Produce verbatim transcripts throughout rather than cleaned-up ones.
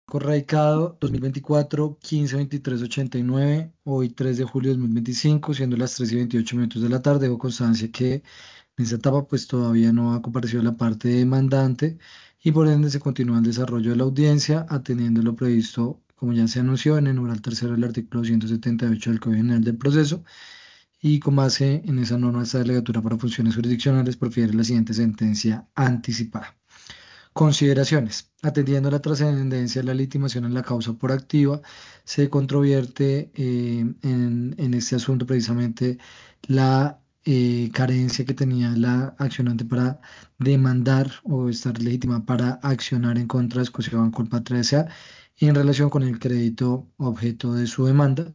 Radicado dos mil veinticuatro, quince veintitrés ochenta y nueve, hoy tres de julio de dos mil veinticinco, siendo las tres y veintiocho minutos de la tarde. Dejo constancia que en esta etapa pues todavía no ha comparecido la parte demandante y por ende se continúa el desarrollo de la audiencia atendiendo lo previsto, como ya se anunció, en el numeral tercero del artículo doscientos setenta y ocho del Código General del Proceso y con base en esa norma esta delegatura para funciones jurisdiccionales profiere la siguiente sentencia anticipada. Consideraciones. Atendiendo la trascendencia de la legitimación en la causa por activa, se controvierte eh, en, en este asunto precisamente la eh, carencia que tenía la accionante para demandar o estar legítima para accionar en contra de Scotiabank Colpatria S A en relación con el crédito objeto de su demanda.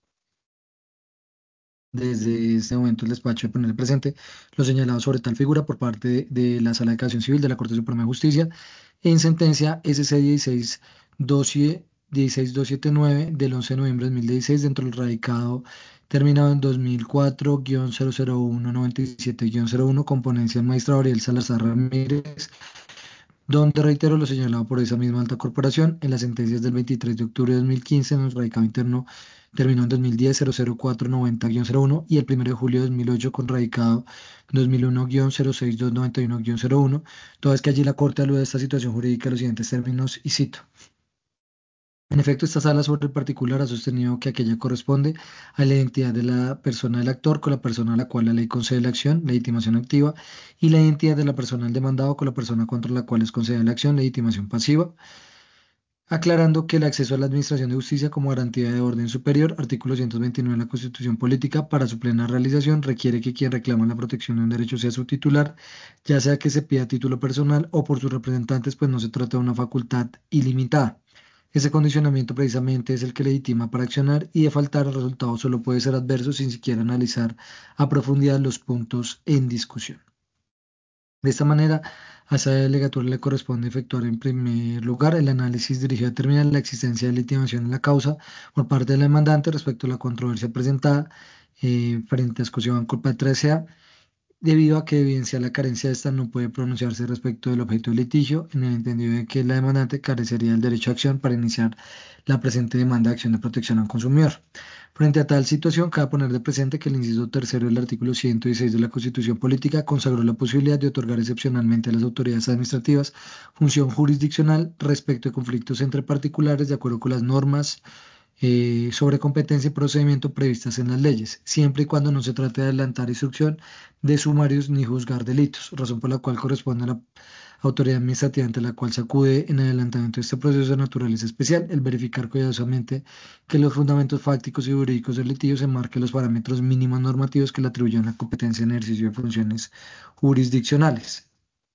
Desde este momento, el despacho de poner presente lo señalado sobre tal figura por parte de, de la Sala de Casación Civil de la Corte Suprema de Justicia en sentencia S C dieciséis mil doscientos setenta y nueve del once de noviembre de dos mil dieciséis dentro del radicado terminado en dos mil cuatro cero cero uno noventa y siete cero uno con ponencia del magistrado Ariel Salazar Ramírez, donde reitero lo señalado por esa misma alta corporación en las sentencias del veintitrés de octubre de dos mil quince en el radicado interno terminó en dos mil diez cero cero cuatro noventa cero uno y el primero de julio de dos mil ocho con radicado dos mil uno cero seis dos noventa y uno cero uno, toda vez que allí la Corte alude a esta situación jurídica en los siguientes términos y cito. En efecto, esta sala sobre el particular ha sostenido que aquella corresponde a la identidad de la persona del actor con la persona a la cual la ley concede la acción, legitimación activa, y la identidad de la persona del demandado con la persona contra la cual es concedida la acción, legitimación pasiva, aclarando que el acceso a la administración de justicia como garantía de orden superior, artículo ciento veintinueve de la Constitución Política, para su plena realización requiere que quien reclama la protección de un derecho sea su titular, ya sea que se pida a título personal o por sus representantes, pues no se trata de una facultad ilimitada. Ese condicionamiento precisamente es el que legitima para accionar y de faltar el resultado solo puede ser adverso sin siquiera analizar a profundidad los puntos en discusión. De esta manera, a esa delegatura le corresponde efectuar en primer lugar el análisis dirigido a determinar la existencia de legitimación en la causa por parte del demandante respecto a la controversia presentada eh, frente a Scotiabank Colpatria S A, debido a que evidencia la carencia de esta no puede pronunciarse respecto del objeto del litigio, en el entendido de que la demandante carecería del derecho a acción para iniciar la presente demanda de acción de protección al consumidor. Frente a tal situación, cabe poner de presente que el inciso tercero del artículo ciento dieciséis de la Constitución Política consagró la posibilidad de otorgar excepcionalmente a las autoridades administrativas función jurisdiccional respecto de conflictos entre particulares de acuerdo con las normas eh, sobre competencia y procedimiento previstas en las leyes, siempre y cuando no se trate de adelantar instrucción de sumarios ni juzgar delitos, razón por la cual corresponde a la autoridad administrativa ante la cual se acude en adelantamiento de este proceso de naturaleza especial, el verificar cuidadosamente que los fundamentos fácticos y jurídicos del litigio se enmarquen los parámetros mínimos normativos que le atribuyen la competencia en ejercicio de funciones jurisdiccionales.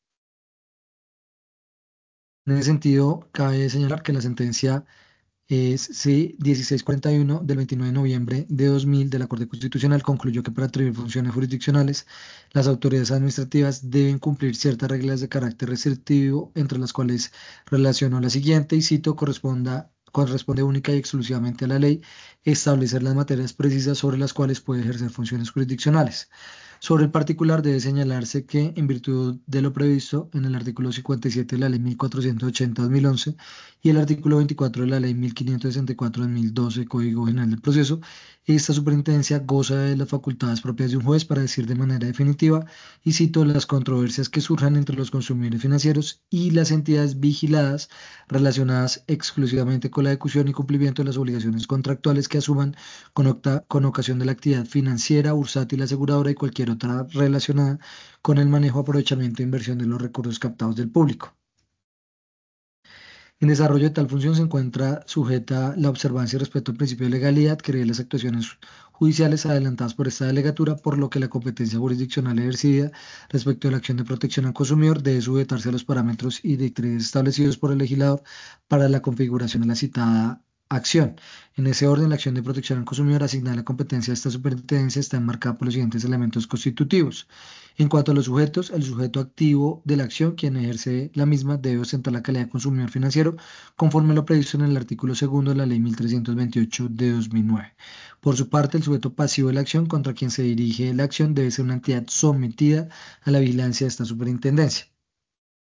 En ese sentido, cabe señalar que la sentencia es C dieciséis cuarenta y uno del veintinueve de noviembre de dos mil de la Corte Constitucional concluyó que para atribuir funciones jurisdiccionales, las autoridades administrativas deben cumplir ciertas reglas de carácter restrictivo, entre las cuales relaciono la siguiente, y cito, corresponda, corresponde única y exclusivamente a la ley establecer las materias precisas sobre las cuales puede ejercer funciones jurisdiccionales. Sobre el particular debe señalarse que, en virtud de lo previsto en el artículo cincuenta y siete de la Ley mil cuatrocientos ochenta de dos mil once y el artículo veinticuatro de la Ley mil quinientos sesenta y cuatro de dos mil doce, Código General del Proceso, esta superintendencia goza de las facultades propias de un juez para decir de manera definitiva, y cito, las controversias que surjan entre los consumidores financieros y las entidades vigiladas relacionadas exclusivamente con la ejecución y cumplimiento de las obligaciones contractuales que asuman con, octa- con ocasión de la actividad financiera, bursátil, aseguradora y cualquier otra relacionada con el manejo, aprovechamiento e inversión de los recursos captados del público. En desarrollo de tal función se encuentra sujeta la observancia y respeto al principio de legalidad que regula las actuaciones judiciales adelantadas por esta delegatura, por lo que la competencia jurisdiccional ejercida respecto a la acción de protección al consumidor debe sujetarse a los parámetros y directrices establecidos por el legislador para la configuración de la citada acción. En ese orden, la acción de protección al consumidor asignada a la competencia de esta superintendencia está enmarcada por los siguientes elementos constitutivos. En cuanto a los sujetos, el sujeto activo de la acción, quien ejerce la misma, debe ostentar la calidad de consumidor financiero, conforme lo previsto en el artículo segundo de la Ley mil trescientos veintiocho de dos mil nueve. Por su parte, el sujeto pasivo de la acción, contra quien se dirige la acción, debe ser una entidad sometida a la vigilancia de esta superintendencia.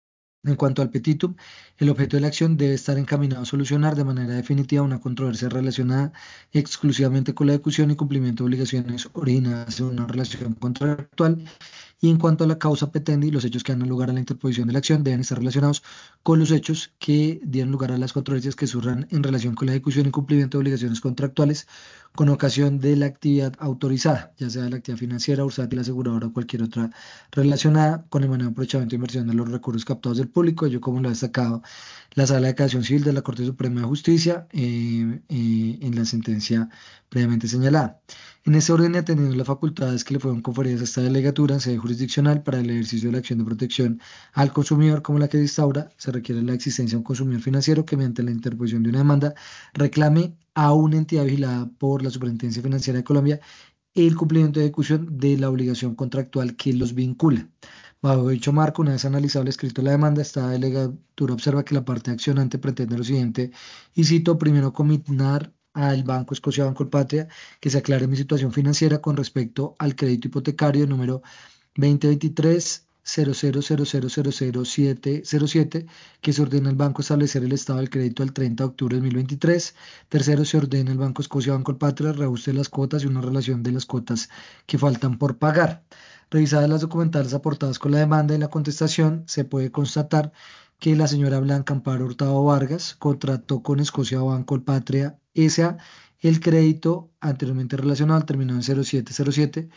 En cuanto al petitum, el objeto de la acción debe estar encaminado a solucionar de manera definitiva una controversia relacionada exclusivamente con la ejecución y cumplimiento de obligaciones originadas en una relación contractual. Y en cuanto a la causa petendi, los hechos que dan lugar a la interposición de la acción deben estar relacionados con los hechos que dieron lugar a las controversias que surjan en relación con la ejecución y cumplimiento de obligaciones contractuales con ocasión de la actividad autorizada, ya sea la actividad financiera, bursátil, aseguradora o cualquier otra relacionada con el manejo, aprovechamiento e inversión de los recursos captados del público. Yo, como lo ha destacado la Sala de Casación Civil de la Corte Suprema de Justicia eh, eh, en la sentencia previamente señalada. En ese orden y atendiendo las facultades que le fueron conferidas a esta delegatura en sede jurisdiccional para el ejercicio de la acción de protección al consumidor como la que instaura, se requiere la existencia de un consumidor financiero que mediante la interposición de una demanda reclame a una entidad vigilada por la Superintendencia Financiera de Colombia el cumplimiento de ejecución de la obligación contractual que los vincula. Bajo dicho marco, una vez analizado el escrito de la demanda, esta delegatura observa que la parte accionante pretende lo siguiente, y cito: primero, comisionar al Banco Escocia Banco Patria que se aclare mi situación financiera con respecto al crédito hipotecario número veinte veintitrés cero cero cero cero cero cero siete cero siete, que se ordena al banco establecer el estado del crédito al treinta de octubre de dos mil veintitrés. Tercero, se ordena al Banco Escocia Banco Patria reajuste las cuotas y una relación de las cuotas que faltan por pagar. Revisadas las documentales aportadas con la demanda y la contestación, se puede constatar que la señora Blanca Amparo Hurtado Vargas contrató con Escocia Banco Patria S A el crédito anteriormente relacionado al término en cero siete cero siete,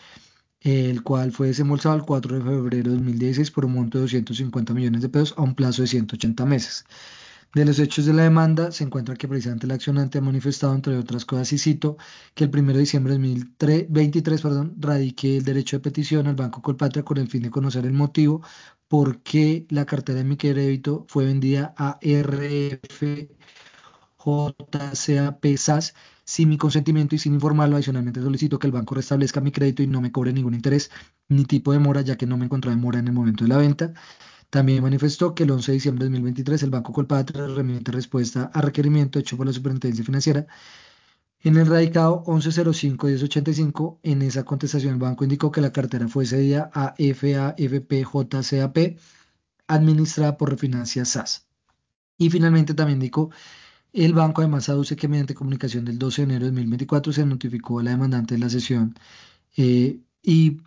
el cual fue desembolsado el cuatro de febrero de dos mil dieciséis por un monto de doscientos cincuenta millones de pesos a un plazo de ciento ochenta meses. De los hechos de la demanda, se encuentra que precisamente el accionante ha manifestado, entre otras cosas, y cito, que el primero de diciembre de dos mil veintitrés, perdón, radique el derecho de petición al Banco Colpatria con el fin de conocer el motivo por qué la cartera de mi crédito fue vendida a R F J C A P S A S sin mi consentimiento y sin informarlo. Adicionalmente solicito que el banco restablezca mi crédito y no me cobre ningún interés ni tipo de mora, ya que no me encontraba en mora en el momento de la venta. También manifestó que el once de diciembre de dos mil veintitrés el Banco Colpatria remite respuesta a requerimiento hecho por la Superintendencia Financiera en el radicado once cero cinco diez ochenta y cinco. En esa contestación el banco indicó que la cartera fue cedida a F A F P J C A P, administrada por Refinancia S A S. Y finalmente también indicó: el banco además aduce que mediante comunicación del doce de enero de dos mil veinticuatro se notificó a la demandante de la sesión eh, y,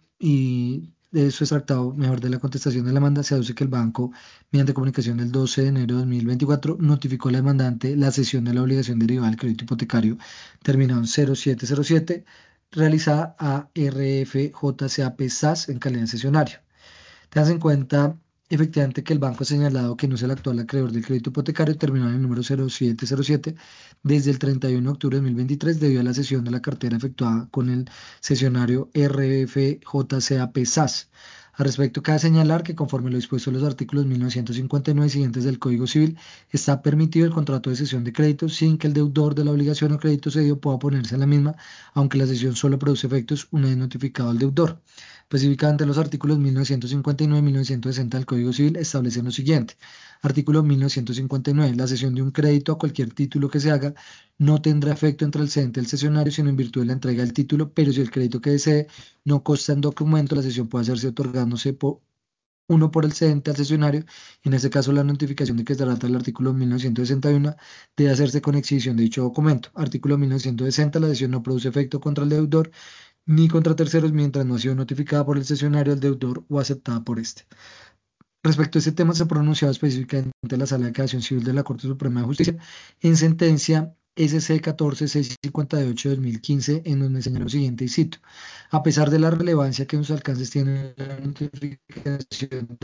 y de eso extractado mejor de la contestación de la demanda, se aduce que el banco, mediante comunicación del doce de enero de dos mil veinticuatro, notificó a la demandante la cesión de la obligación derivada del crédito hipotecario terminado en cero siete cero siete, realizada a R F J C A P S A S en calidad de cesionario. Tengas en cuenta efectivamente que el banco ha señalado que no es el actual acreedor del crédito hipotecario terminado en el número cero siete cero siete desde el treinta y uno de octubre de dos mil veintitrés debido a la cesión de la cartera efectuada con el cesionario R F J C A P S A S. Al respecto, cabe señalar que conforme lo dispuesto en los artículos mil novecientos cincuenta y nueve y siguientes del Código Civil, está permitido el contrato de cesión de crédito sin que el deudor de la obligación o crédito cedido pueda oponerse a la misma, aunque la cesión solo produce efectos una vez notificado al deudor. Específicamente, los artículos mil novecientos cincuenta y nueve y mil novecientos sesenta del Código Civil establecen lo siguiente. Artículo mil novecientos cincuenta y nueve. La cesión de un crédito a cualquier título que se haga no tendrá efecto entre el cedente y el cesionario, sino en virtud de la entrega del título, pero si el crédito que desee no consta en documento, la cesión puede hacerse otorgándose por uno por el cedente al cesionario. En este caso, la notificación de que se trata del artículo mil novecientos sesenta y uno debe hacerse con exhibición de dicho documento. Artículo mil novecientos sesenta. La cesión no produce efecto contra el deudor ni contra terceros mientras no ha sido notificada por el cesionario al deudor o aceptada por este. Respecto a este tema, se ha pronunciado específicamente la Sala de Casación Civil de la Corte Suprema de Justicia en sentencia S C catorce seiscientos cincuenta y ocho de dos mil quince, en donde señaló lo siguiente, y cito: a pesar de la relevancia que en sus alcances tiene la notificación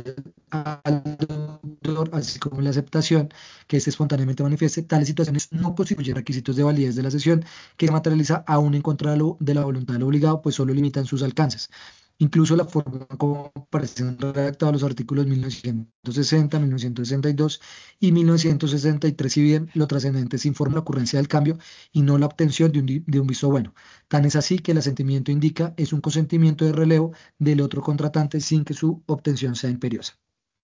al deudor, así como la aceptación que éste espontáneamente manifieste, tales situaciones no constituyen requisitos de validez de la cesión que se materializa aún en contra de, lo, de la voluntad del obligado, pues solo limitan sus alcances. Incluso la forma como aparecen redactados los artículos mil novecientos sesenta, mil novecientos sesenta y dos y mil novecientos sesenta y tres, si bien lo trascendente se informa la ocurrencia del cambio y no la obtención de un, de un visto bueno. Tan es así que el asentimiento indica es un consentimiento de relevo del otro contratante sin que su obtención sea imperiosa.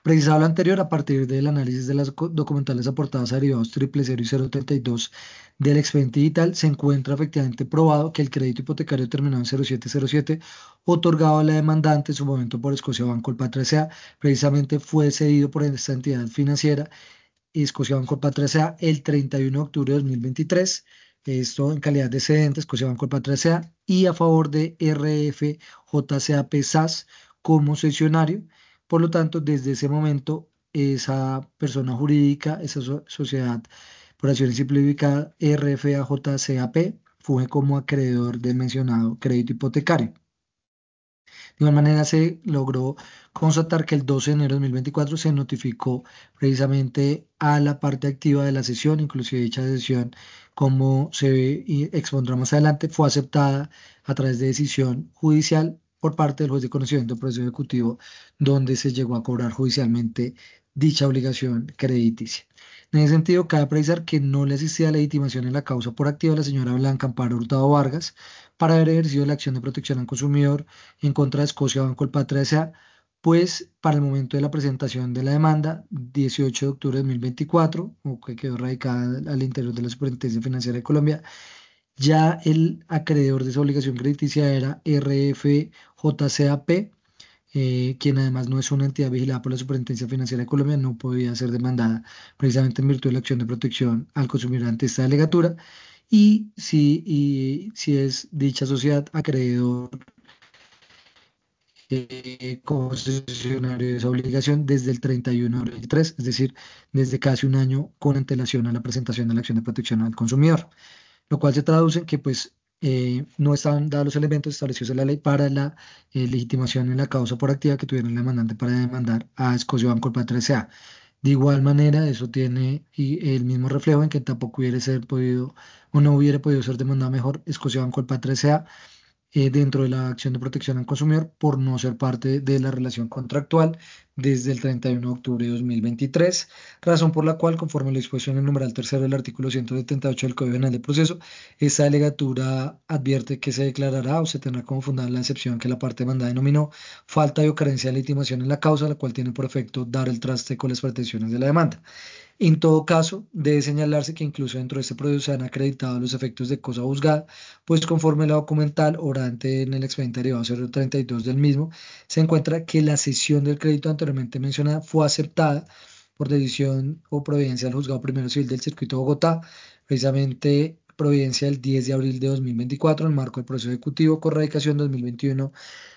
Precisado lo anterior, a partir del análisis de las co- documentales aportadas a derivados triple cero y cero treinta y dos del expediente digital, se encuentra efectivamente probado que el crédito hipotecario terminado en cero siete cero siete, otorgado a la demandante en su momento por Escocia Banco Colpatria S A, precisamente fue cedido por esta entidad financiera, Escocia Banco Colpatria S A, el treinta y uno de octubre de dos mil veintitrés. Esto en calidad de cedente, Escocia Banco Colpatria S A, y a favor de R F J C A P S A S como cesionario. Por lo tanto, desde ese momento, esa persona jurídica, esa so- sociedad por acciones simplificada, R F A J C A P, funge como acreedor del mencionado crédito hipotecario. De igual manera, se logró constatar que el doce de enero de dos mil veinticuatro se notificó precisamente a la parte activa de la sesión, inclusive dicha sesión, como se ve y expondrá más adelante, fue aceptada a través de decisión judicial por parte del juez de conocimiento del proceso ejecutivo, donde se llegó a cobrar judicialmente dicha obligación crediticia. En ese sentido, cabe precisar que no le asistía legitimación en la causa por activa a la señora Blanca Amparo Hurtado Vargas para haber ejercido la acción de protección al consumidor en contra de Escocia Banco Patria S A, pues para el momento de la presentación de la demanda, dieciocho de octubre de dos mil veinticuatro, o que quedó radicada al interior de la Superintendencia Financiera de Colombia, ya el acreedor de esa obligación crediticia era R F J C A P, eh, quien además no es una entidad vigilada por la Superintendencia Financiera de Colombia, no podía ser demandada precisamente en virtud de la acción de protección al consumidor ante esta delegatura. Y si, y si es dicha sociedad acreedor eh, concesionario de esa obligación desde el treinta y uno de abril de veintitrés, es decir, desde casi un año con antelación a la presentación de la acción de protección al consumidor, lo cual se traduce en que pues eh, no estaban dados los elementos establecidos en la ley para la eh, legitimación en la causa por activa que tuvieron el demandante para demandar a Escocia Banco Patria S A. De igual manera, eso tiene y el mismo reflejo en que tampoco hubiera ser podido o no hubiera podido ser demandado mejor Escocia Banco Patria S A eh, dentro de la acción de protección al consumidor por no ser parte de la relación contractual desde el treinta y uno de octubre de dos mil veintitrés, razón por la cual, conforme a la disposición en el numeral tercero del artículo ciento setenta y ocho del Código Penal de Proceso, esta delegatura advierte que se declarará o se tendrá como fundada la excepción que la parte demandada denominó falta de o carencia de legitimación en la causa, la cual tiene por efecto dar el traste con las pretensiones de la demanda. En todo caso, debe señalarse que incluso dentro de este proceso se han acreditado los efectos de cosa juzgada, pues conforme la documental orante en el expediente derivado cero treinta y dos del mismo, se encuentra que la cesión del crédito anteriormente mencionada fue aceptada por decisión o providencia del Juzgado Primero Civil del Circuito de Bogotá, precisamente providencia del diez de abril de dos mil veinticuatro, en el marco del proceso ejecutivo con radicación dos mil veintiuno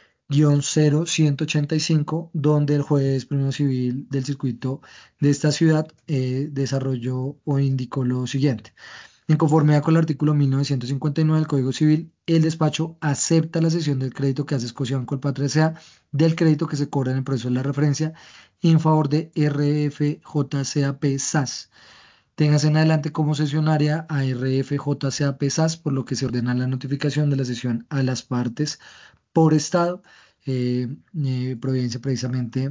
cero ciento ochenta y cinco, donde el juez primero civil del circuito de esta ciudad eh, desarrolló o indicó lo siguiente. En conformidad con el artículo mil novecientos cincuenta y nueve del Código Civil, el despacho acepta la cesión del crédito que hace Escocia Banco Patria S A del crédito que se cobra en el proceso de la referencia en favor de R F J C A P S A S. Téngase en adelante como cesionaria a R F J C A P S A S, por lo que se ordena la notificación de la cesión a las partes por estado, eh, eh, providencia precisamente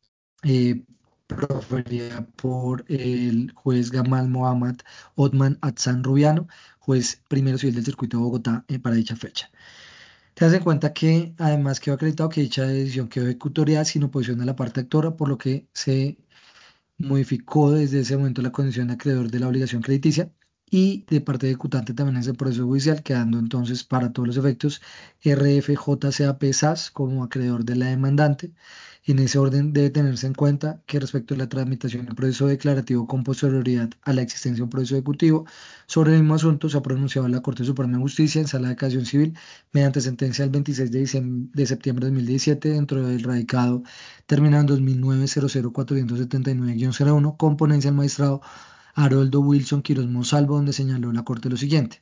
eh, proferida por el juez Gamal Mohammad Otman Atzan Rubiano, juez primero civil del circuito de Bogotá, eh, para dicha fecha. Te en cuenta que además quedó acreditado que dicha decisión quedó ejecutoriada sin oposición de la parte actora, por lo que se modificó desde ese momento la condición de acreedor de la obligación crediticia y de parte ejecutante también es el proceso judicial, quedando entonces para todos los efectos R F J C A P S A S como acreedor de la demandante. En ese orden debe tenerse en cuenta que respecto a la tramitación del proceso declarativo con posterioridad a la existencia de un proceso ejecutivo, sobre el mismo asunto se ha pronunciado la Corte Suprema de Justicia en Sala de Casación Civil mediante sentencia del veintiséis de, diciembre, de septiembre de dos mil diecisiete dentro del radicado terminado en dos mil nueve cero cero cuatrocientos setenta y nueve guion cero uno con ponencia del magistrado Haroldo Wilson Quiroz Monsalvo, donde señaló la Corte lo siguiente.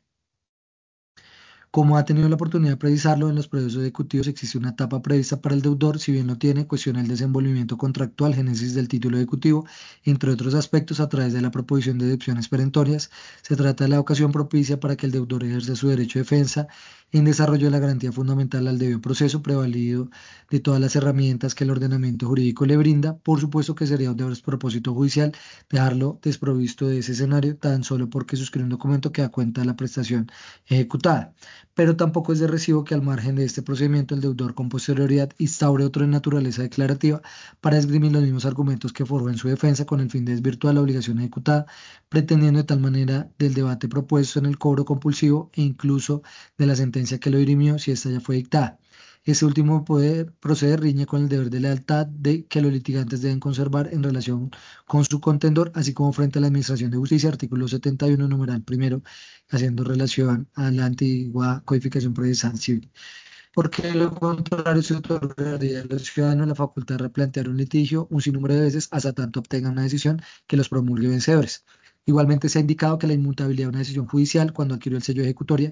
Como ha tenido la oportunidad de precisarlo, en los procesos ejecutivos existe una etapa prevista para el deudor, si bien lo tiene, cuestiona el desenvolvimiento contractual, génesis del título ejecutivo, entre otros aspectos, a través de la proposición de deducciones perentorias. Se trata de la ocasión propicia para que el deudor ejerza su derecho de defensa en desarrollo de la garantía fundamental al debido proceso, prevalido de todas las herramientas que el ordenamiento jurídico le brinda. Por supuesto que sería un despropósito judicial dejarlo desprovisto de ese escenario tan solo porque suscribe un documento que da cuenta de la prestación ejecutada. Pero tampoco es de recibo que al margen de este procedimiento el deudor con posterioridad instaure otro de naturaleza declarativa para esgrimir los mismos argumentos que forjó en su defensa con el fin de desvirtuar la obligación ejecutada, pretendiendo de tal manera del debate propuesto en el cobro compulsivo e incluso de la sentencia que lo dirimió si ésta ya fue dictada. Ese último poder proceder riñe con el deber de lealtad de que los litigantes deben conservar en relación con su contendor, así como frente a la Administración de Justicia, artículo setenta y uno, numeral primero, haciendo relación a la antigua codificación procesal civil. Porque lo contrario se otorgaría a los ciudadanos la facultad de replantear un litigio un sinnúmero de veces hasta tanto obtengan una decisión que los promulgue vencedores. Igualmente se ha indicado que la inmutabilidad de una decisión judicial cuando adquirió el sello de ejecutoria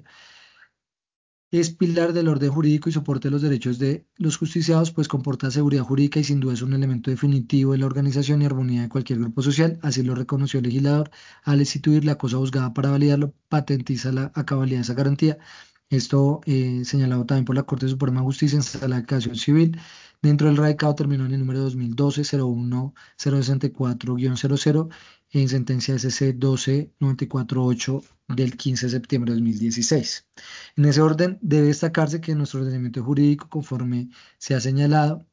es pilar del orden jurídico y soporte de los derechos de los justiciados, pues comporta seguridad jurídica y sin duda es un elemento definitivo de la organización y armonía de cualquier grupo social. Así lo reconoció el legislador al instituir la cosa juzgada para validarlo, patentiza la a cabalidad de esa garantía. Esto eh, señalado también por la Corte Suprema de Justicia en sala de casación civil. Dentro del radicado terminó en el número dos mil doce cero uno cero sesenta y cuatro cero cero en sentencia S C doce noventa y cuatro ocho del quince de septiembre de dos mil dieciséis. En ese orden, debe destacarse que en nuestro ordenamiento jurídico, conforme se ha señalado,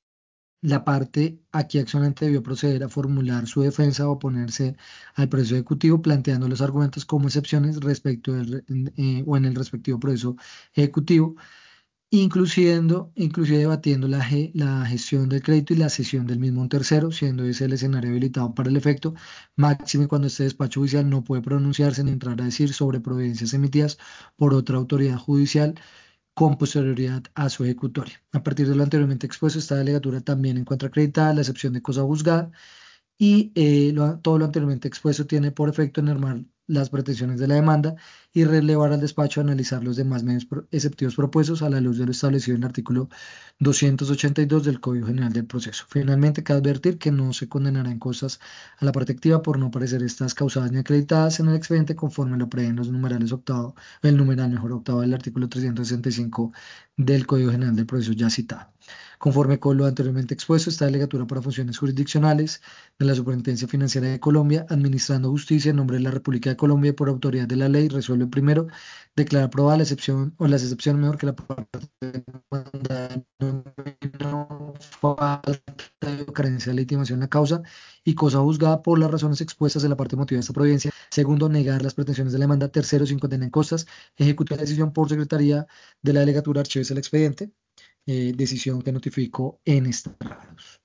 la parte aquí accionante debió proceder a formular su defensa o oponerse al proceso ejecutivo, planteando los argumentos como excepciones respecto del, eh, o en el respectivo proceso ejecutivo, incluyendo, inclusive debatiendo la, ge- la gestión del crédito y la cesión del mismo a un tercero, siendo ese el escenario habilitado para el efecto, máxime cuando este despacho judicial no puede pronunciarse ni entrar a decir sobre providencias emitidas por otra autoridad judicial con posterioridad a su ejecutoria. A partir de lo anteriormente expuesto, esta delegatura también encuentra acreditada la excepción de cosa juzgada y eh, lo- todo lo anteriormente expuesto tiene por efecto normal las pretensiones de la demanda y relevar al despacho a analizar los demás medios pro- exceptivos propuestos a la luz de lo establecido en el artículo doscientos ochenta y dos del Código General del Proceso. Finalmente, cabe advertir que no se condenarán cosas a la parte activa por no parecer estas causadas ni acreditadas en el expediente conforme lo prevén los numerales octavo, el numeral mejor octavo del artículo trescientos sesenta y cinco del Código General del Proceso ya citado. Conforme con lo anteriormente expuesto, esta delegatura para funciones jurisdiccionales de la Superintendencia Financiera de Colombia, administrando justicia en nombre de la República de Colombia y por autoridad de la ley, resuelve primero, declara aprobada la excepción o las excepciones mejor que la parte demandada no no falta de carencia de legitimación en la causa y cosa juzgada por las razones expuestas en la parte motiva de esta providencia. Segundo, negar las pretensiones de la demanda. Tercero, sin condena en costas, ejecutar la decisión por secretaría de la delegatura, archives el expediente, eh, decisión que notificó en estrados.